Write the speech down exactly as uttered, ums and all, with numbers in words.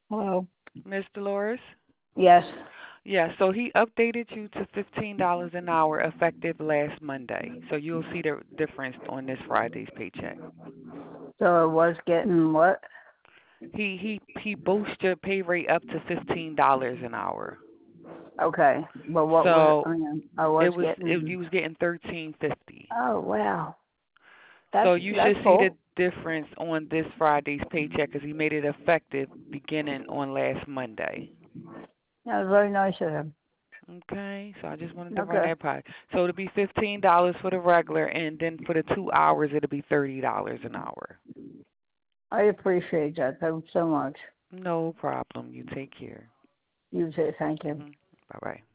Hello. Miss Dolores? Yes. Yeah, so he updated you to fifteen dollars an hour effective last Monday. So you'll see the difference on this Friday's paycheck. So it was getting what? He he he boosted your pay rate up to fifteen dollars an hour. Okay. But what was So I mean? I it was was it, getting. you was getting thirteen fifty. Oh wow. So That's you that's should see the cool. difference on this Friday's paycheck because he made it effective beginning on last Monday. That was very nice of him. Okay, so I just wanted to run Okay. that by. So it'll be fifteen dollars for the regular, and then for the two hours, it'll be thirty dollars an hour. I appreciate that. Thank you so much. No problem. You take care. You too. Thank you. Hmm. Bye bye.